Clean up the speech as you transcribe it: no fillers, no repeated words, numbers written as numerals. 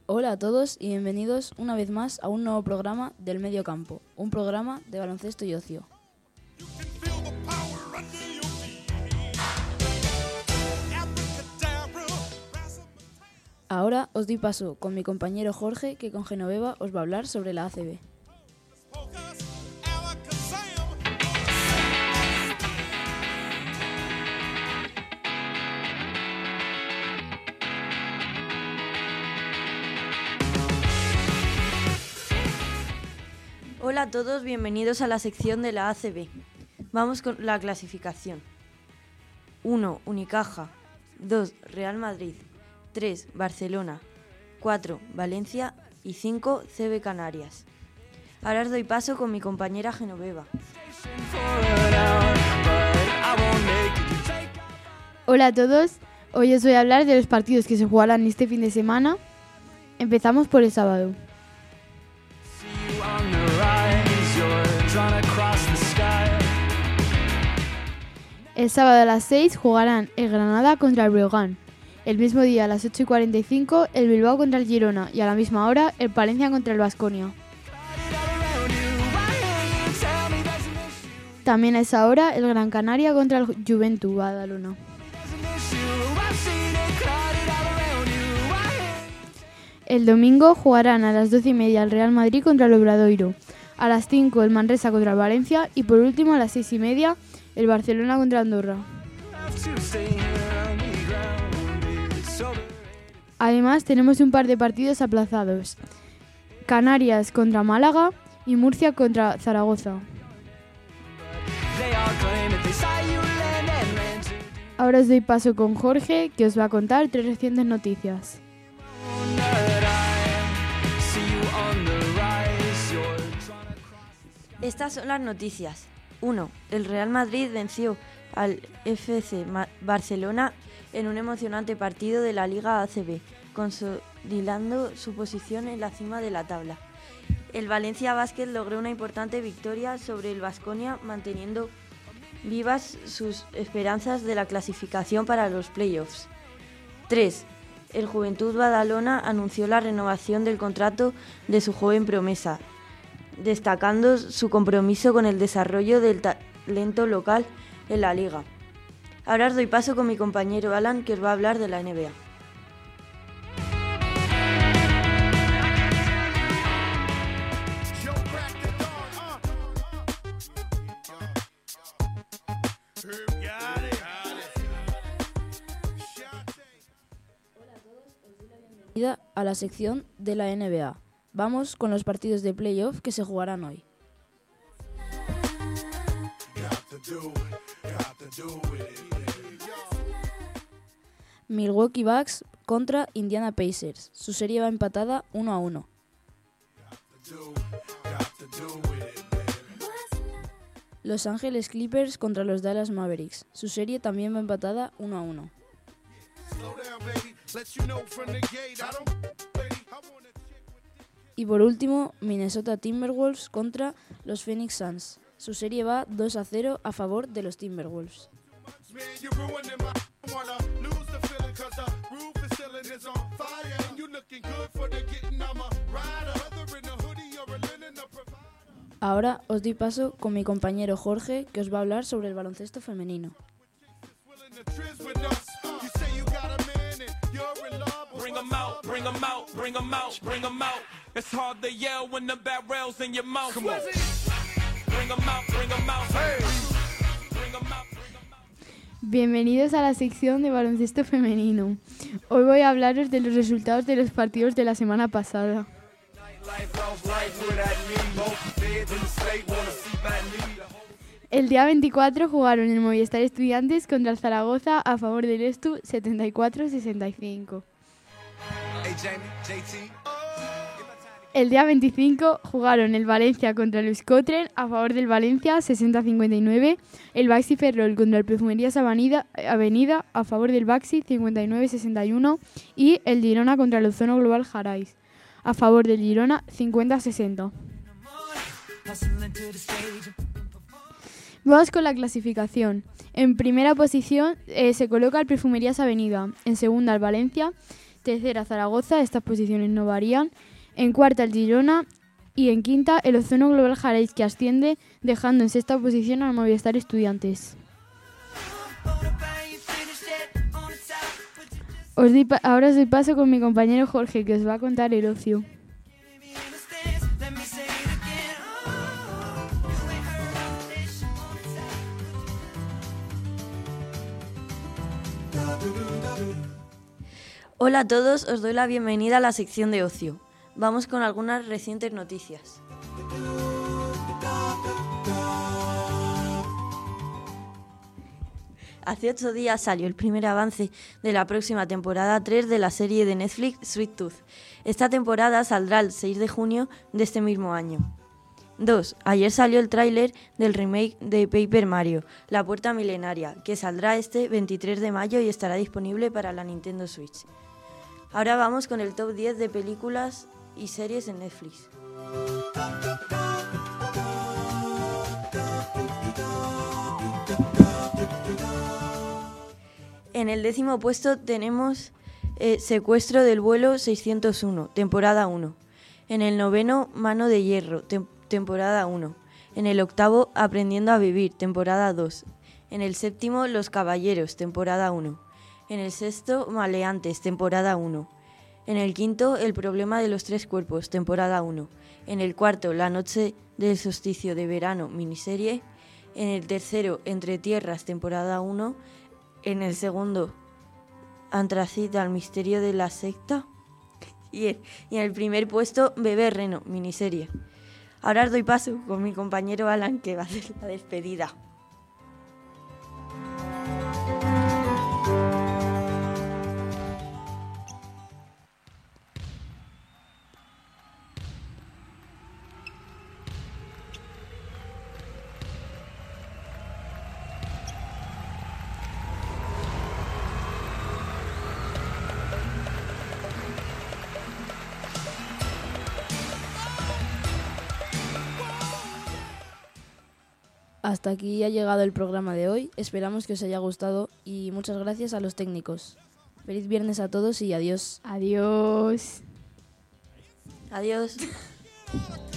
Hola a todos y bienvenidos una vez más a un nuevo programa del Medio Campo, un programa de baloncesto y ocio. Ahora os doy paso con mi compañero Jorge, que con Genoveva os va a hablar sobre la ACB. Hola a todos, bienvenidos a la sección de la ACB. Vamos con la clasificación. 1. Unicaja. 2. Real Madrid. 3. Barcelona. 4. Valencia. Y 5. CB Canarias. Ahora os doy paso con mi compañera Genoveva. Hola a todos, hoy os voy a hablar de los partidos que se jugarán este fin de semana. Empezamos por el sábado. El sábado a las 6 jugarán el Granada contra el Breogán. El mismo día a las 8:45 el Bilbao contra el Girona y a la misma hora el Palencia contra el Baskonia. También a esa hora el Gran Canaria contra el Juventud Badalona. El domingo jugarán a las 12:30 el Real Madrid contra el Obradoiro, a las 5 el Manresa contra el Valencia y por último a las 6:30 el Barcelona contra Andorra. Además tenemos un par de partidos aplazados: Canarias contra Málaga y Murcia contra Zaragoza. Ahora os doy paso con Jorge, que os va a contar 3 recientes noticias. Estas son las noticias. 1. El Real Madrid venció al FC Barcelona en un emocionante partido de la Liga ACB, consolidando su posición en la cima de la tabla. El Valencia Basket logró una importante victoria sobre el Baskonia, manteniendo vivas sus esperanzas de la clasificación para los playoffs. 3. El Juventud Badalona anunció la renovación del contrato de su joven promesa, destacando su compromiso con el desarrollo del talento local en la liga. Ahora os doy paso con mi compañero Alan, que os va a hablar de la NBA. Bienvenida a la sección de la NBA. Vamos con los partidos de playoff que se jugarán hoy. Milwaukee Bucks contra Indiana Pacers. Su serie va empatada 1-1. Los Angeles Clippers contra los Dallas Mavericks. Su serie también va empatada 1-1. Y por último, Minnesota Timberwolves contra los Phoenix Suns. Su serie va 2-0 a favor de los Timberwolves. Ahora os doy paso con mi compañero Jorge, que os va a hablar sobre el baloncesto femenino. Bienvenidos a la sección de baloncesto femenino. Hoy voy a hablaros de los resultados de los partidos de la semana pasada. El día 24 jugaron el Movistar Estudiantes contra el Zaragoza a favor del Estu 74-65. El día 25 jugaron el Valencia contra el Euskotren a favor del Valencia 60-59, el Baxi Ferrol contra el Perfumerías Avenida a favor del Baxi 59-61 y el Girona contra el Ozono Global Jarais a favor del Girona 50-60. Vamos con la clasificación. En primera posición se coloca el Perfumerías Avenida, en segunda el Valencia Tercera, Zaragoza. Estas posiciones no varían. En cuarta, el Girona. Y en quinta, el Ozono Global Jarez, que asciende, dejando en sexta posición al Movistar Estudiantes. Ahora os doy paso con mi compañero Jorge, que os va a contar el ocio. Hola a todos, os doy la bienvenida a la sección de ocio. Vamos con algunas recientes noticias. Hace 8 días salió el primer avance de la próxima temporada 3 de la serie de Netflix Sweet Tooth. Esta temporada saldrá el 6 de junio de este mismo año. 2. Ayer salió el tráiler del remake de Paper Mario, La Puerta Milenaria, que saldrá este 23 de mayo y estará disponible para la Nintendo Switch. Ahora vamos con el top 10 de películas y series en Netflix. En el 10º puesto tenemos Secuestro del vuelo 601, temporada 1. En el 9º, Mano de hierro, temporada 1. En el 8º, Aprendiendo a vivir, temporada 2. En el 7º, Los caballeros, temporada 1. En el 6º, Maleantes, temporada 1. En el 5º, El problema de los 3 cuerpos, temporada 1. En el 4º, La noche del solsticio de verano, miniserie. En el 3º, Entre tierras, temporada 1. En el 2º, Antracita, el misterio de la secta. Y en el primer puesto, Bebé Reno, miniserie. Ahora os doy paso con mi compañero Alan, que va a hacer la despedida. Hasta aquí ha llegado el programa de hoy. Esperamos que os haya gustado y muchas gracias a los técnicos. Feliz viernes a todos y adiós. Adiós. Adiós.